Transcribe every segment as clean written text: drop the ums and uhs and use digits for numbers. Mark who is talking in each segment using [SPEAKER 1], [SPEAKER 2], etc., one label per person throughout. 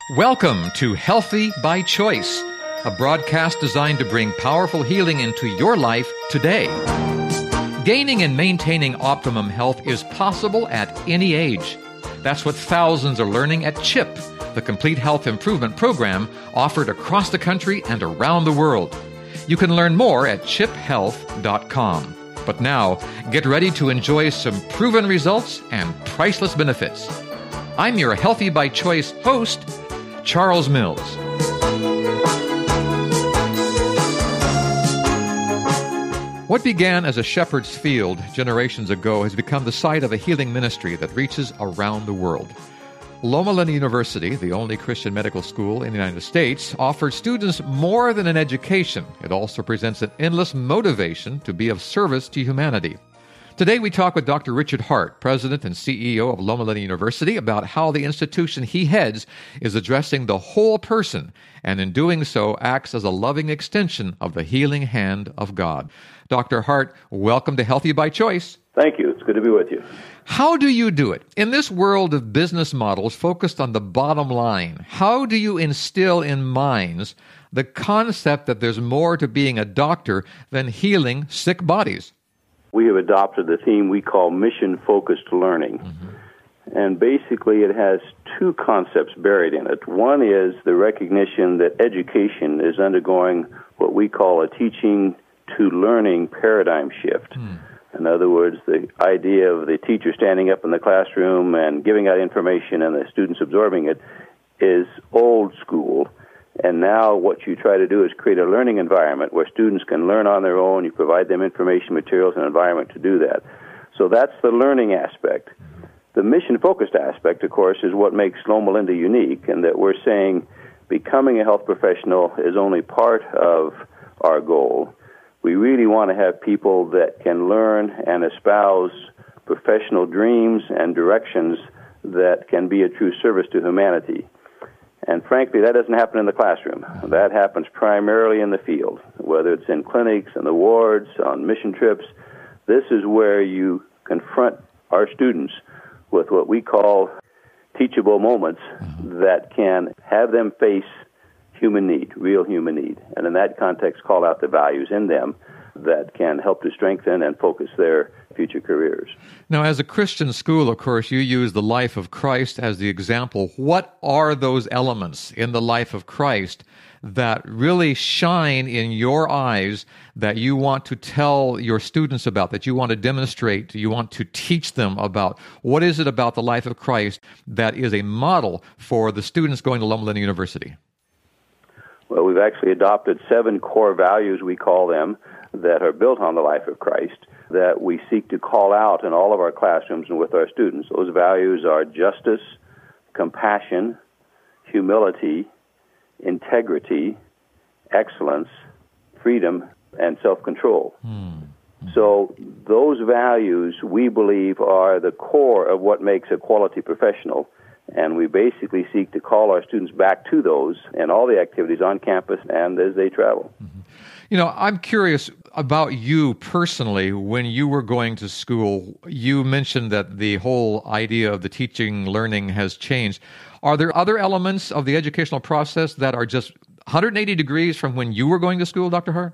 [SPEAKER 1] Welcome to Healthy by Choice, a broadcast designed to bring powerful healing into your life today. Gaining and maintaining optimum health is possible at any age. That's what thousands are learning at CHIP, the complete health improvement program offered across the country and around the world. You can learn more at chiphealth.com. But now, get ready to enjoy some proven results and priceless benefits. I'm your Healthy by Choice host, Charles Mills. What began as a shepherd's field generations ago has become the site of a healing ministry that reaches around the world. Loma Linda University, the only Christian medical school in the United States, offers students more than an education. It also presents an endless motivation to be of service to humanity. Today we talk with Dr. Richard Hart, President and CEO of Loma Linda University, about how the institution he heads is addressing the whole person, and in doing so acts as a loving extension of the healing hand of God. Dr. Hart, welcome to Healthy by Choice.
[SPEAKER 2] Thank you. It's good to be with you.
[SPEAKER 1] How do you do it? In this world of business models focused on the bottom line, how do you instill in minds the concept that there's more to being a doctor than healing sick bodies?
[SPEAKER 2] We have adopted the theme we call mission-focused learning. And basically it has two concepts buried in it. One is the recognition that education is undergoing what we call a teaching to learning paradigm shift. In other words, the idea of the teacher standing up in the classroom and giving out information and the students absorbing it is old school. And now what you try to do is create a learning environment where students can learn on their own. You provide them information, materials, and environment to do that. So that's the learning aspect. The mission-focused aspect, of course, is what makes Loma Linda unique, and that we're saying becoming a health professional is only part of our goal. We really want to have people that can learn and espouse professional dreams and directions that can be a true service to humanity. And frankly, that doesn't happen in the classroom. That happens primarily in the field, whether it's in clinics, in the wards, on mission trips. This is where you confront our students with what we call teachable moments that can have them face human need, real human need. And in that context, call out the values in them that can help to strengthen and focus their future careers.
[SPEAKER 1] Now, as a Christian school, of course, you use the life of Christ as the example. What are those elements in the life of Christ that really shine in your eyes that you want to tell your students about, that you want to demonstrate, you want to teach them about? What is it about the life of Christ that is a model for the students going to Loma Linda University?
[SPEAKER 2] Well, we've actually adopted 7 core values, we call them, that are built on the life of Christ, that we seek to call out in all of our classrooms and with our students. Those values are justice, compassion, humility, integrity, excellence, freedom, and self-control. So those values, we believe, are the core of what makes a quality professional. And we basically seek to call our students back to those and all the activities on campus and as they travel.
[SPEAKER 1] You know, I'm curious about you personally. When you were going to school, you mentioned that the whole idea of the teaching, learning has changed. Are there other elements of the educational process that are just 180 degrees from when you were going to school, Dr. Hart?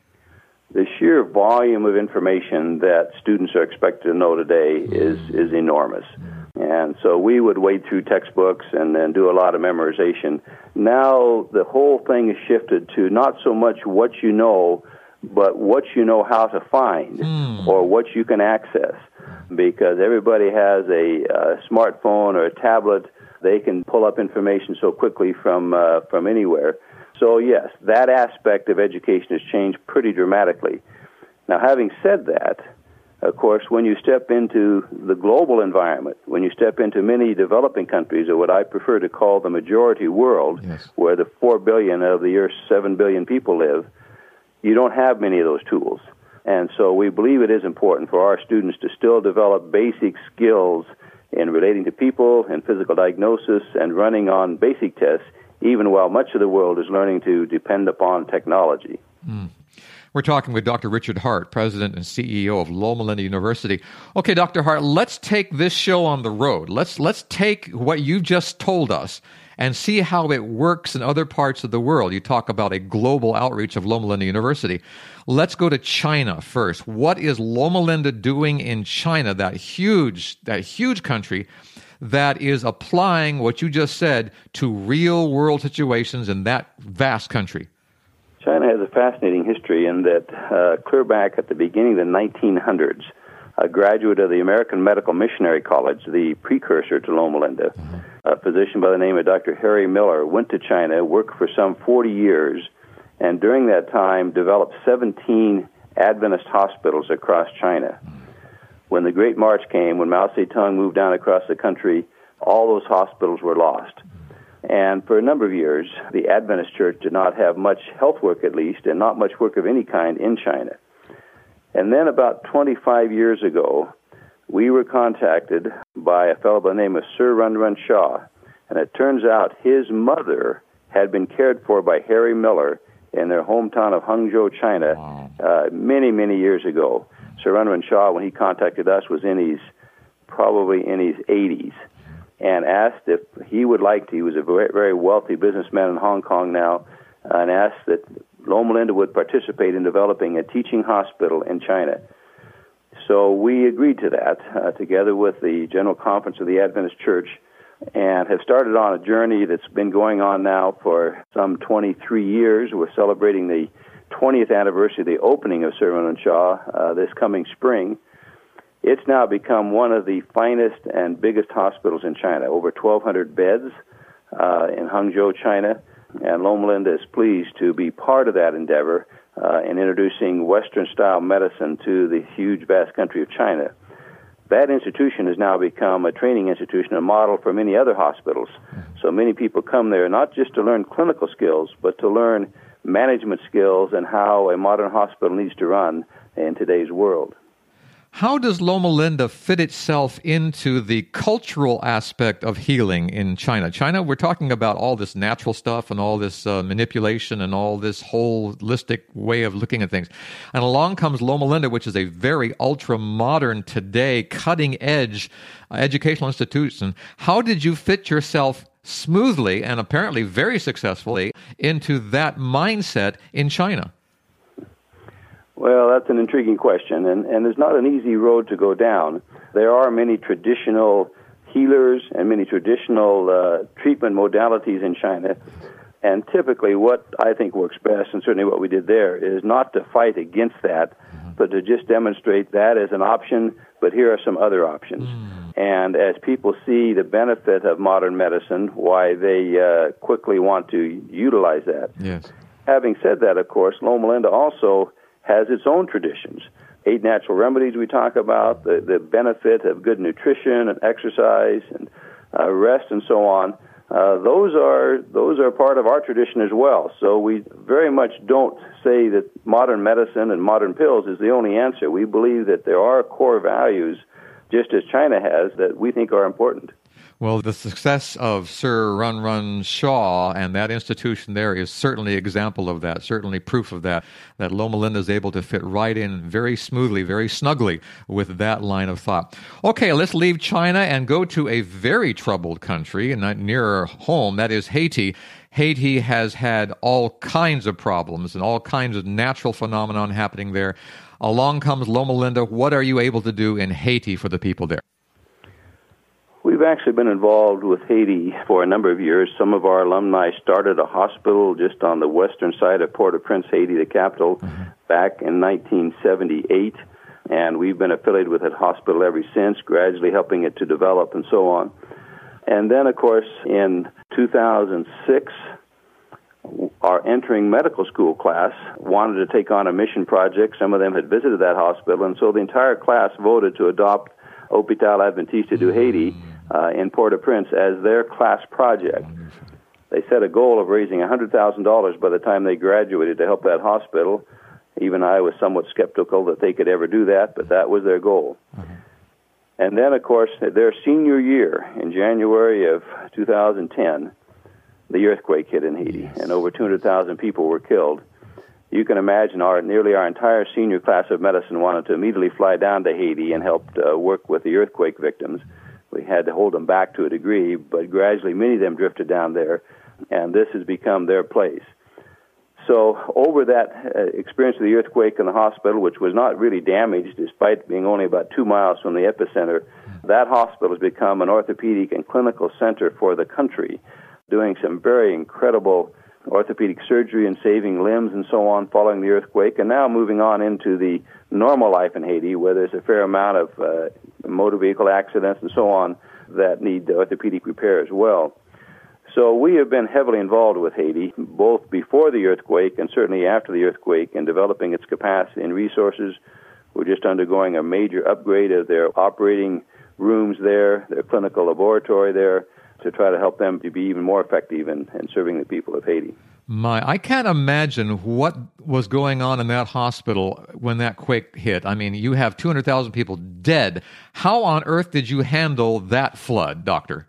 [SPEAKER 2] The sheer volume of information that students are expected to know today is enormous. And so we would wade through textbooks and then do a lot of memorization. Now the whole thing is shifted to not so much what you know, but what you know how to find or what you can access. Because everybody has a smartphone or a tablet, they can pull up information so quickly from anywhere. So yes, that aspect of education has changed pretty dramatically. Now having said that, of course, when you step into the global environment, when you step into many developing countries, or what I prefer to call the majority world, where the 4 billion of the Earth's 7 billion people live, you don't have many of those tools. And so we believe it is important for our students to still develop basic skills in relating to people and physical diagnosis and running on basic tests, even while much of the world is learning to depend upon technology.
[SPEAKER 1] We're talking with Dr. Richard Hart, President and CEO of Loma Linda University. Okay, Dr. Hart, let's take this show on the road. Let's take what you just told us and see how it works in other parts of the world. You talk about a global outreach of Loma Linda University. Let's go to China first. What is Loma Linda doing in China, that huge country that is applying what you just said to real-world situations in that vast country?
[SPEAKER 2] China has a fascinating history in that clear back at the beginning of the 1900s, a graduate of the American Medical Missionary College, the precursor to Loma Linda, a physician by the name of Dr. Harry Miller, went to China, worked for some 40 years, and during that time developed 17 Adventist hospitals across China. When the Great March came, when Mao Zedong moved down across the country, all those hospitals were lost. And for a number of years, the Adventist Church did not have much health work, at least, and not much work of any kind in China. And then about 25 years ago, we were contacted by a fellow by the name of Sir Run Run Shaw, and it turns out his mother had been cared for by Harry Miller in their hometown of Hangzhou, China, many, many years ago. Sir Run Run Shaw, when he contacted us, was probably in his 80s, and asked if he would like to. He was a very, very wealthy businessman in Hong Kong now, and asked that Loma Linda would participate in developing a teaching hospital in China. So we agreed to that, together with the General Conference of the Adventist Church, and have started on a journey that's been going on now for some 23 years. We're celebrating the 20th anniversary of the opening of Sir Run Run Shaw this coming spring. It's now become one of the finest and biggest hospitals in China, over 1,200 beds in Hangzhou, China. And Loma Linda is pleased to be part of that endeavor in introducing Western-style medicine to the huge, vast country of China. That institution has now become a training institution, a model for many other hospitals. So many people come there not just to learn clinical skills, but to learn management skills and how a modern hospital needs to run in today's world.
[SPEAKER 1] How does Loma Linda fit itself into the cultural aspect of healing in China? China, we're talking about all this natural stuff and all this manipulation and all this holistic way of looking at things. And along comes Loma Linda, which is a very ultra-modern, today, cutting-edge educational institution. How did you fit yourself smoothly and apparently very successfully into that mindset in China?
[SPEAKER 2] Well, that's an intriguing question, and there's not an easy road to go down. There are many traditional healers and many traditional treatment modalities in China, and typically what I think works best, and certainly what we did there, is not to fight against that, but to just demonstrate that as an option, but here are some other options. And as people see the benefit of modern medicine, why they quickly want to utilize that.
[SPEAKER 1] Yes.
[SPEAKER 2] Having said that, of course, Loma Linda also has its own traditions. 8 natural remedies we talk about, the benefit of good nutrition and exercise and rest and so on. Those are part of our tradition as well. So we very much don't say that modern medicine and modern pills is the only answer. We believe that there are core values, just as China has, that we think are important.
[SPEAKER 1] Well, the success of Sir Run Run Shaw and that institution there is certainly an example of that, certainly proof of that Loma Linda is able to fit right in very smoothly, very snugly with that line of thought. Okay, let's leave China and go to a very troubled country, and not nearer home, that is Haiti. Haiti has had all kinds of problems and all kinds of natural phenomenon happening there. Along comes Loma Linda. What are you able to do in Haiti for the people there?
[SPEAKER 2] We've actually been involved with Haiti for a number of years. Some of our alumni started a hospital just on the western side of Port-au-Prince, Haiti, the capital, back in 1978. And we've been affiliated with that hospital ever since, gradually helping it to develop and so on. And then, of course, in 2006, our entering medical school class wanted to take on a mission project. Some of them had visited that hospital, and so the entire class voted to adopt Hôpital Adventiste du Haiti in Port-au-Prince as their class project. They set a goal of raising $100,000 by the time they graduated to help that hospital. Even I was somewhat skeptical that they could ever do that, but that was their goal. And then, of course, their senior year, in January of 2010, the earthquake hit in Haiti, and over 200,000 people were killed. You can imagine nearly our entire senior class of medicine wanted to immediately fly down to Haiti and help work with the earthquake victims. We had to hold them back to a degree, but gradually many of them drifted down there, and this has become their place. So over that experience of the earthquake in the hospital, which was not really damaged despite being only about 2 miles from the epicenter, that hospital has become an orthopedic and clinical center for the country, doing some very incredible orthopedic surgery and saving limbs and so on following the earthquake, and now moving on into the normal life in Haiti, where there's a fair amount of motor vehicle accidents and so on that need orthopedic repair as well. So we have been heavily involved with Haiti, both before the earthquake and certainly after the earthquake, in developing its capacity and resources. We're just undergoing a major upgrade of their operating rooms there, their clinical laboratory there, to try to help them to be even more effective in serving the people of Haiti.
[SPEAKER 1] I can't imagine what was going on in that hospital when that quake hit. I mean, you have 200,000 people dead. How on earth did you handle that flood, Doctor?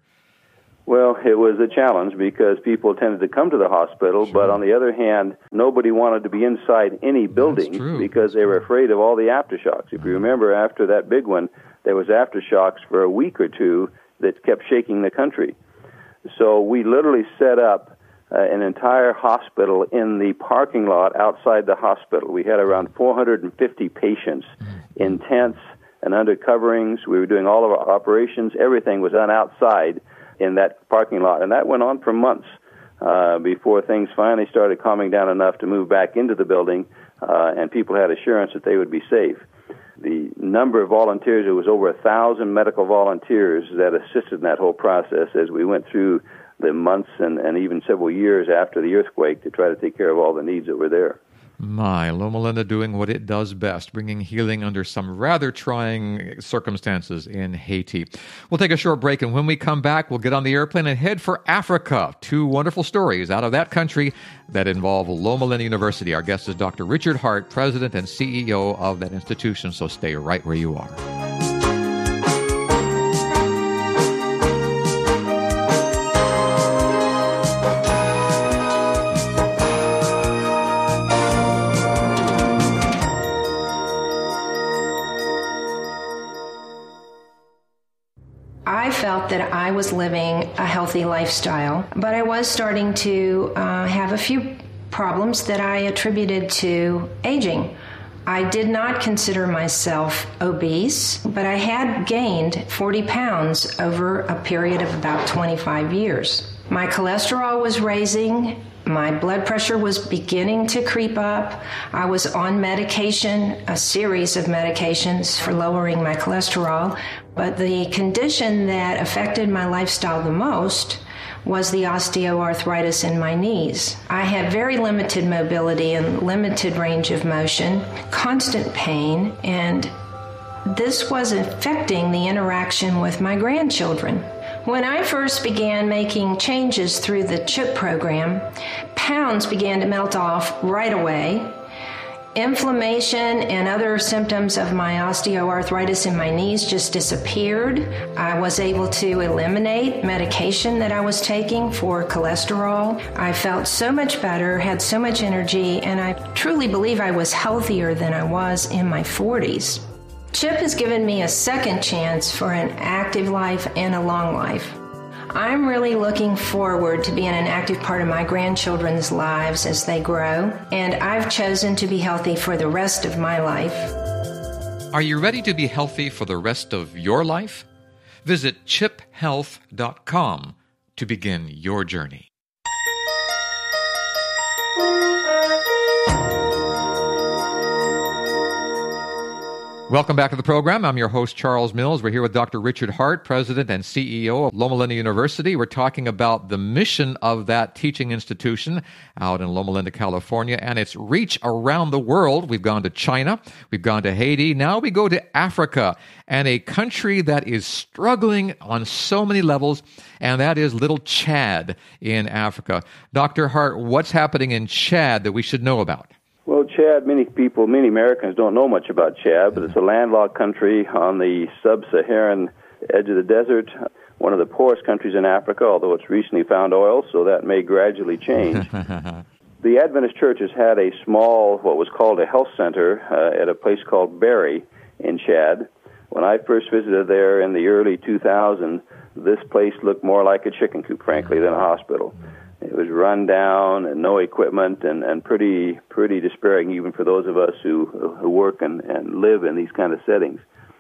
[SPEAKER 2] Well, it was a challenge because people tended to come to the hospital, but on the other hand, nobody wanted to be inside any building because they were afraid of all the aftershocks. If you remember, after that big one, there was aftershocks for a week or two that kept shaking the country. So we literally set up an entire hospital in the parking lot outside the hospital. We had around 450 patients in tents and under coverings. We were doing all of our operations. Everything was done outside in that parking lot, and that went on for months before things finally started calming down enough to move back into the building, and people had assurance that they would be safe. The number of volunteers, it was over 1,000 medical volunteers that assisted in that whole process as we went through the months and even several years after the earthquake to try to take care of all the needs that were there.
[SPEAKER 1] Loma Linda doing what it does best, bringing healing under some rather trying circumstances in Haiti. We'll take a short break, and when we come back, we'll get on the airplane and head for Africa. 2 wonderful stories out of that country that involve Loma Linda University. Our guest is Dr. Richard Hart, President and CEO of that institution, so stay right where you are.
[SPEAKER 3] I felt that I was living a healthy lifestyle, but I was starting to have a few problems that I attributed to aging. I did not consider myself obese, but I had gained 40 pounds over a period of about 25 years. My cholesterol was raising. My blood pressure was beginning to creep up. I was on medication, a series of medications for lowering my cholesterol. But the condition that affected my lifestyle the most was the osteoarthritis in my knees. I had very limited mobility and limited range of motion, constant pain, and this was affecting the interaction with my grandchildren. When I first began making changes through the CHIP program, pounds began to melt off right away. Inflammation and other symptoms of my osteoarthritis in my knees just disappeared. I was able to eliminate medication that I was taking for cholesterol. I felt so much better, had so much energy, and I truly believe I was healthier than I was in my 40s. CHIP has given me a second chance for an active life and a long life. I'm really looking forward to being an active part of my grandchildren's lives as they grow, and I've chosen to be healthy for the rest of my life.
[SPEAKER 1] Are you ready to be healthy for the rest of your life? Visit chiphealth.com to begin your journey. Welcome back to the program. I'm your host, Charles Mills. We're here with Dr. Richard Hart, President and CEO of Loma Linda University. We're talking about the mission of that teaching institution out in Loma Linda, California, and its reach around the world. We've gone to China, we've gone to Haiti, now we go to Africa, and a country that is struggling on so many levels, and that is little Chad in Africa. Dr. Hart, what's happening in Chad that we should know about?
[SPEAKER 2] Well, Chad, many Americans don't know much about Chad, but it's a landlocked country on the sub-Saharan edge of the desert, one of the poorest countries in Africa, although it's recently found oil, so that may gradually change. The Adventist Church has had a small, what was called a health center at a place called Bari in Chad When I first visited there in the early 2000s, this place looked more like a chicken coop, frankly, than a hospital. It was run down and no equipment and pretty despairing even for those of us who work and live in these kind of settings.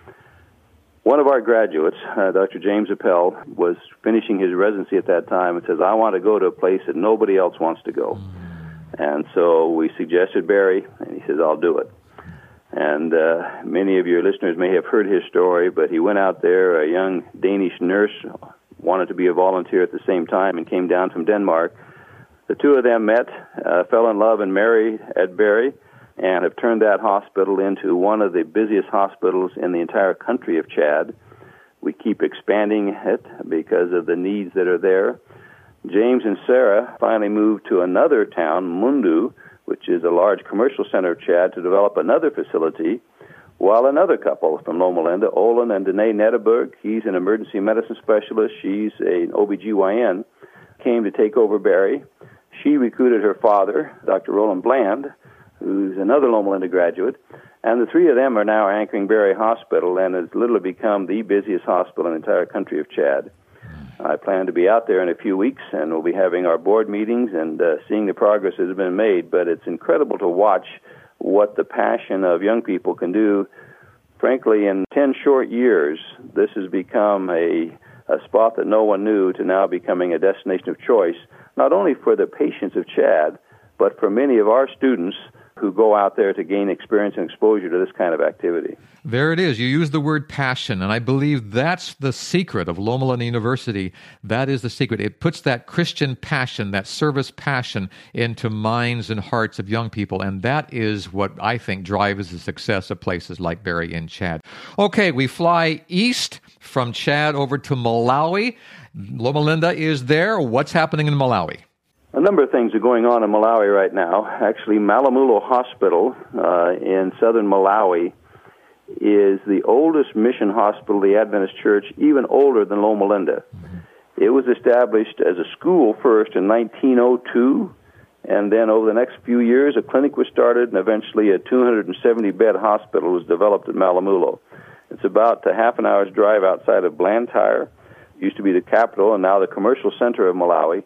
[SPEAKER 2] One of our graduates, Dr. James Appel, was finishing his residency at that time and says, I want to go to a place that nobody else wants to go. And so we suggested Barrie, and he says, I'll do it. And many of your listeners may have heard his story, but he went out there, a young Danish nurse, wanted to be a volunteer at the same time and came down from Denmark. The two of them met, fell in love and married at Barrie, and have turned that hospital into one of the busiest hospitals in the entire country of Chad. We keep expanding it because of the needs that are there. James and Sarah finally moved to another town, Mundu, which is a large commercial center of Chad, to develop another facility, while another couple from Loma Linda, Olin and Danae Netteberg, he's an emergency medicine specialist, she's an OBGYN, came to take over Barrie. She recruited her father, Dr. Roland Bland, who's another Loma Linda graduate, and the three of them are now anchoring Barrie Hospital, and has literally become the busiest hospital in the entire country of Chad. I plan to be out there in a few weeks, and we'll be having our board meetings and seeing the progress that has been made. But it's incredible to watch what the passion of young people can do. Frankly, in 10 short years, this has become a spot that no one knew to now becoming a destination of choice, not only for the patients of Chad, but for many of our students who go out there to gain experience and exposure to this kind of activity.
[SPEAKER 1] There it is. You use the word passion, and I believe that's the secret of Loma Linda University. That is the secret. It puts that Christian passion, that service passion, into minds and hearts of young people, and that is what I think drives the success of places like Barrie and Chad. Okay, we fly east from Chad over to Malawi. Loma Linda is there. What's happening in Malawi?
[SPEAKER 2] A number of things are going on in Malawi right now. Actually, Malamulo Hospital in southern Malawi is the oldest mission hospital of the Adventist Church, even older than Loma Linda. It was established as a school first in 1902, and then over the next few years, a clinic was started, and eventually a 270-bed hospital was developed at Malamulo. It's about a half an hour's drive outside of Blantyre. It used to be the capital and now the commercial center of Malawi.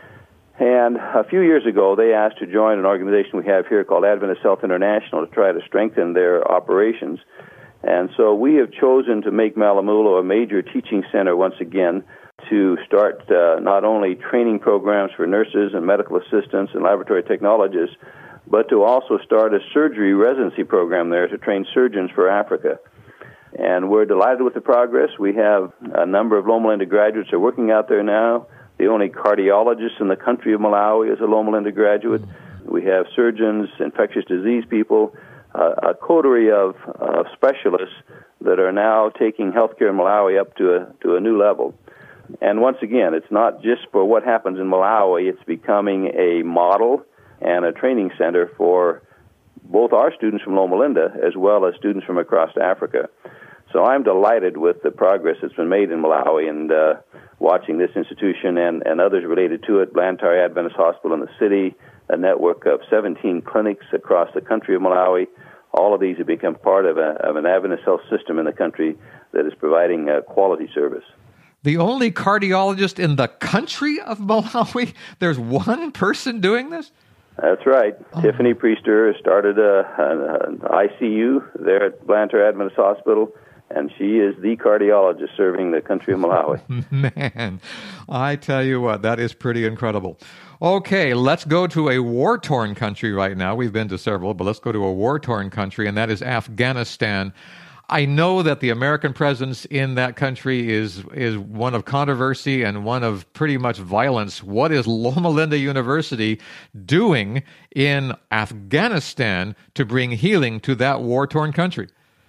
[SPEAKER 2] And a few years ago, they asked to join an organization we have here called Adventist Health International to try to strengthen their operations. And so we have chosen to make Malamulo a major teaching center once again, to start not only training programs for nurses and medical assistants and laboratory technologists, but to also start a surgery residency program there to train surgeons for Africa. And we're delighted with the progress. We have a number of Loma Linda graduates who are working out there now. The only cardiologist in the country of Malawi is a Loma Linda graduate. We have surgeons, infectious disease people, a coterie of specialists that are now taking healthcare in Malawi up to a new level. And once again, it's not just for what happens in Malawi, it's becoming a model and a training center for both our students from Loma Linda as well as students from across Africa. So I'm delighted with the progress that's been made in Malawi, and watching this institution and others related to it, Blantyre Adventist Hospital in the city, a network of 17 clinics across the country of Malawi. All of these have become part of an Adventist health system in the country that is providing quality service.
[SPEAKER 1] The only cardiologist in the country of Malawi? There's one person doing this?
[SPEAKER 2] That's right. Oh. Tiffany Priester started an ICU there at Blantyre Adventist Hospital, and she is the cardiologist serving the country of Malawi.
[SPEAKER 1] Man, I tell you what, that is pretty incredible. Okay, let's go to a war-torn country right now. We've been to several, but let's go to a war-torn country, and that is Afghanistan. I know that the American presence in that country is one of controversy and one of pretty much violence. What is Loma Linda University doing in Afghanistan to bring healing to that war-torn country?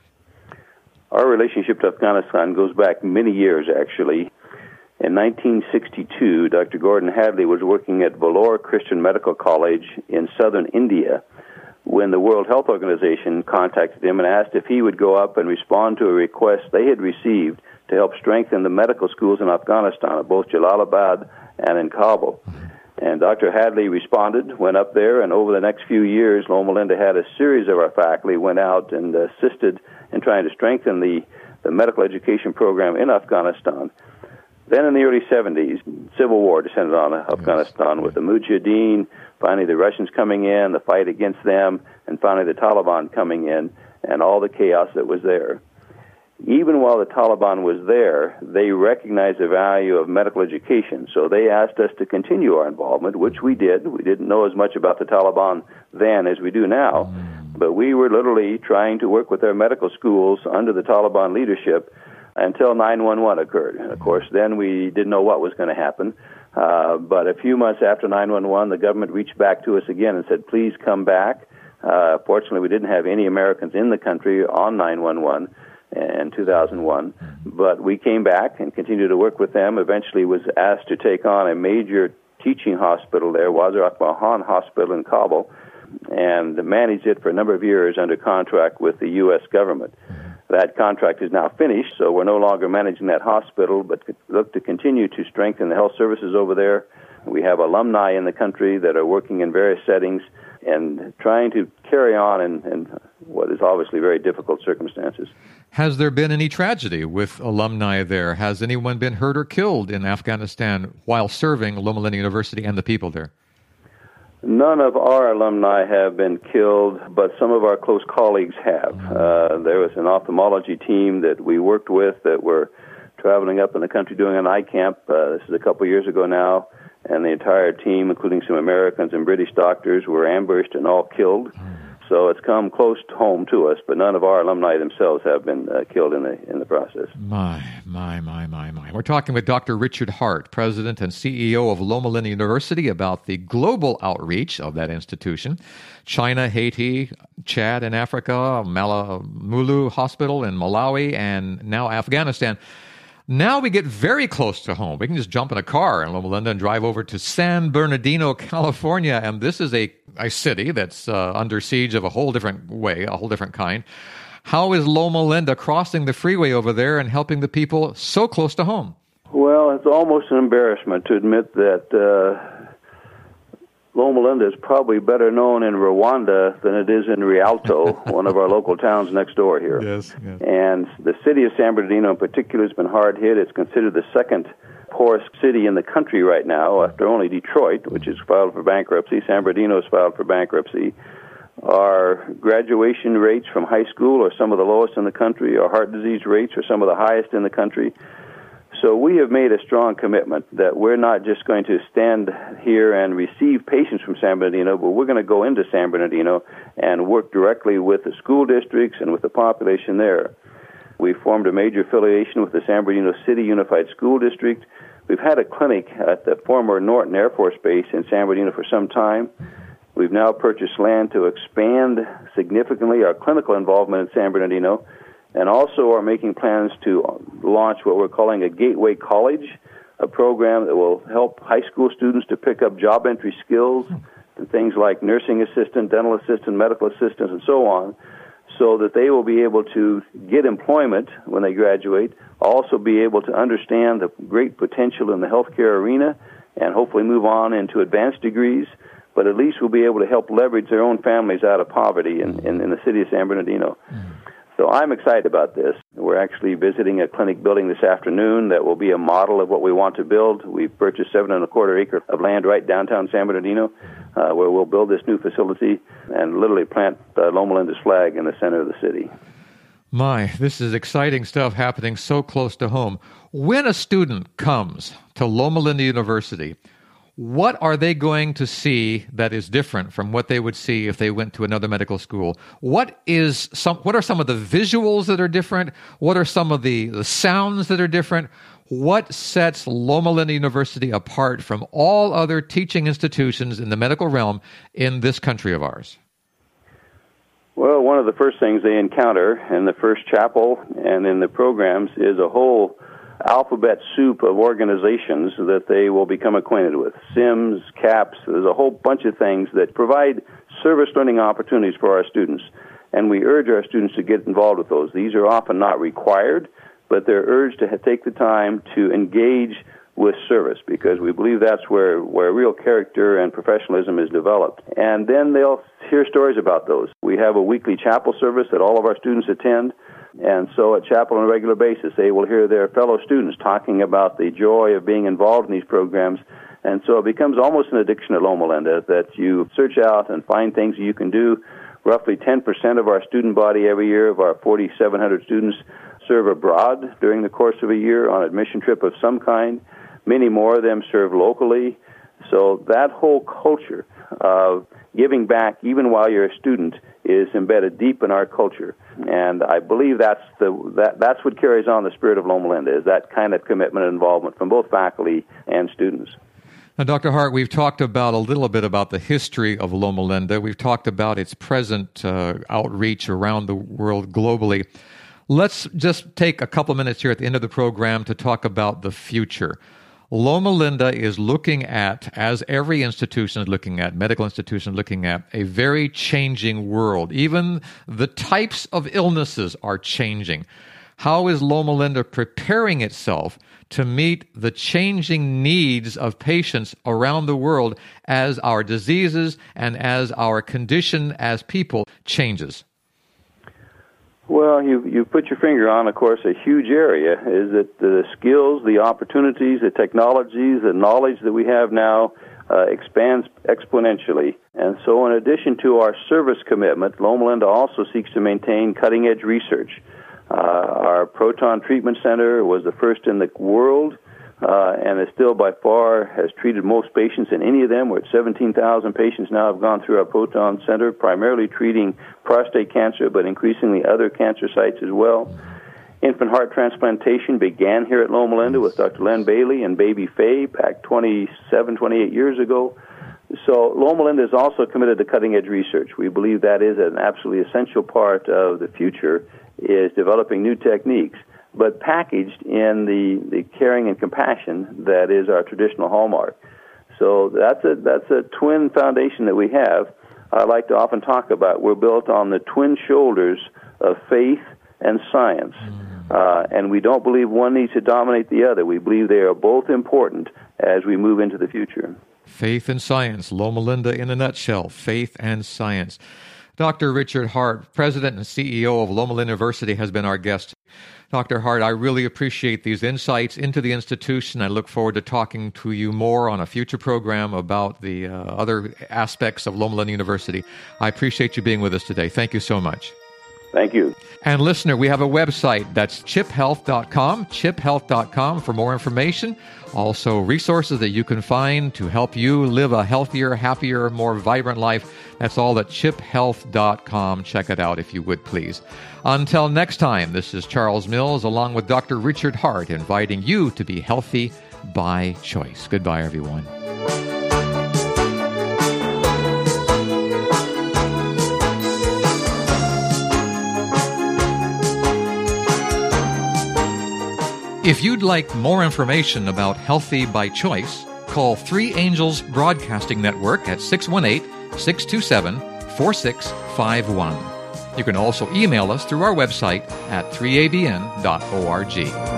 [SPEAKER 2] Our relationship to Afghanistan goes back many years, actually. In 1962, Dr. Gordon Hadley was working at Vellore Christian Medical College in southern India when the World Health Organization contacted him and asked if he would go up and respond to a request they had received to help strengthen the medical schools in Afghanistan, at both Jalalabad and in Kabul. And Dr. Hadley responded, went up there, and over the next few years, Loma Linda had a series of our faculty went out and assisted in trying to strengthen the the medical education program in Afghanistan. Then in the early 70s, civil war descended on Afghanistan with the Mujahideen, finally the Russians coming in, the fight against them, and finally the Taliban coming in, and all the chaos that was there. Even while the Taliban was there, they recognized the value of medical education, so they asked us to continue our involvement, which we did. We didn't know as much about the Taliban then as we do now, but we were literally trying to work with their medical schools under the Taliban leadership until 9/11 occurred. And of course, then we didn't know what was going to happen. But a few months after 9/11, the government reached back to us again and said, please come back. Fortunately, we didn't have any Americans in the country on 9/11 in 2001. But we came back and continued to work with them. Eventually was asked to take on a major teaching hospital there, Wazir Akbar Hospital in Kabul, and managed it for a number of years under contract with the U.S. government. That contract is now finished, so we're no longer managing that hospital, but look to continue to strengthen the health services over there. We have alumni in the country that are working in various settings and trying to carry on in what is obviously very difficult circumstances.
[SPEAKER 1] Has there been any tragedy with alumni there? Has anyone been hurt or killed in Afghanistan while serving Loma Linda University and the people there?
[SPEAKER 2] None of our alumni have been killed, but some of our close colleagues have. There was an ophthalmology team that we worked with that were traveling up in the country doing an eye camp. This is a couple years ago now, and the entire team, including some Americans and British doctors, were ambushed and all killed. So it's come close to home to us, but none of our alumni themselves have been killed in the process.
[SPEAKER 1] My. We're talking with Dr. Richard Hart, President and CEO of Loma Linda University, about the global outreach of that institution. China, Haiti, Chad in Africa, Mulu Hospital in Malawi, and now Afghanistan. Now we get very close to home. We can just jump in a car in Loma Linda and drive over to San Bernardino, California, and this is a city that's under siege of a whole different way, a whole different kind. How is Loma Linda crossing the freeway over there and helping the people so close to home?
[SPEAKER 2] Well, it's almost an embarrassment to admit that Loma Linda is probably better known in Rwanda than it is in Rialto, one of our local towns next door here.
[SPEAKER 1] Yes.
[SPEAKER 2] And the city of San Bernardino in particular has been hard hit. It's considered the second poorest city in the country right now, after only Detroit, which is filed for bankruptcy. San Bernardino is filed for bankruptcy. Our graduation rates from high school are some of the lowest in the country. Our heart disease rates are some of the highest in the country. So we have made a strong commitment that we're not just going to stand here and receive patients from San Bernardino, but we're going to go into San Bernardino and work directly with the school districts and with the population there. We formed a major affiliation with the San Bernardino City Unified School District. We've had a clinic at the former Norton Air Force Base in San Bernardino for some time. We've now purchased land to expand significantly our clinical involvement in San Bernardino, and also are making plans to launch what we're calling a Gateway College, a program that will help high school students to pick up job entry skills and things like nursing assistant, dental assistant, medical assistant, and so on, so that they will be able to get employment when they graduate, also be able to understand the great potential in the healthcare arena, and hopefully move on into advanced degrees, but at least will be able to help leverage their own families out of poverty in the city of San Bernardino. So I'm excited about this. We're actually visiting a clinic building this afternoon that will be a model of what we want to build. We've purchased 7.25 acres of land right downtown San Bernardino, where we'll build this new facility and literally plant Loma Linda's flag in the center of the city.
[SPEAKER 1] My, this is exciting stuff happening so close to home. When a student comes to Loma Linda University, what are they going to see that is different from what they would see if they went to another medical school? What are some of the visuals that are different? What are some of the sounds that are different? What sets Loma Linda University apart from all other teaching institutions in the medical realm in this country of ours?
[SPEAKER 2] Well, one of the first things they encounter in the first chapel and in the programs is a whole alphabet soup of organizations that they will become acquainted with. SIMS, CAPS, there's a whole bunch of things that provide service learning opportunities for our students, and we urge our students to get involved with those. These are often not required, but they're urged to take the time to engage with service, because we believe that's where real character and professionalism is developed. And then they'll hear stories about those. We have a weekly chapel service that all of our students attend. And so at chapel on a regular basis, they will hear their fellow students talking about the joy of being involved in these programs. And so it becomes almost an addiction at Loma Linda that you search out and find things you can do. Roughly 10% of our student body every year, of our 4,700 students, serve abroad during the course of a year on a mission trip of some kind. Many more of them serve locally. So that whole culture of giving back, even while you're a student, is embedded deep in our culture. And I believe that's what carries on the spirit of Loma Linda, is that kind of commitment and involvement from both faculty and students.
[SPEAKER 1] Now, Dr. Hart, we've talked about a little bit about the history of Loma Linda. We've talked about its present outreach around the world globally. Let's just take a couple minutes here at the end of the program to talk about the future. Loma Linda is looking at, as every institution is looking at, medical institution looking at, a very changing world. Even the types of illnesses are changing. How is Loma Linda preparing itself to meet the changing needs of patients around the world as our diseases and as our condition as people changes?
[SPEAKER 2] Well, you put your finger on, of course, a huge area, is that the skills, the opportunities, the technologies, the knowledge that we have now expands exponentially. And so in addition to our service commitment, Loma Linda also seeks to maintain cutting-edge research. Our proton treatment center was the first in the world, and is still by far has treated most patients in any of them. We're at 17,000 patients now have gone through our proton center, primarily treating prostate cancer, but increasingly other cancer sites as well. Infant heart transplantation began here at Loma Linda with Dr. Len Bailey and baby Faye back 28 years ago. So Loma Linda is also committed to cutting-edge research. We believe that is an absolutely essential part of the future, is developing new techniques, but packaged in the caring and compassion that is our traditional hallmark. So that's a twin foundation that we have. I like to often talk about we're built on the twin shoulders of faith and science. And we don't believe one needs to dominate the other. We believe they are both important as we move into the future.
[SPEAKER 1] Faith and science, Loma Linda in a nutshell, faith and science. Dr. Richard Hart, President and CEO of Loma Linda University, has been our guest. Dr. Hart, I really appreciate these insights into the institution. I look forward to talking to you more on a future program about the other aspects of Loma Linda University. I appreciate you being with us today. Thank you so much.
[SPEAKER 2] Thank you.
[SPEAKER 1] And listener, we have a website. That's chiphealth.com, chiphealth.com for more information. Also, resources that you can find to help you live a healthier, happier, more vibrant life. That's all at chiphealth.com. Check it out if you would, please. Until next time, this is Charles Mills along with Dr. Richard Hart, inviting you to be healthy by choice. Goodbye, everyone. If you'd like more information about Healthy by Choice, call 3 Angels Broadcasting Network at 618-627-4651. You can also email us through our website at 3abn.org.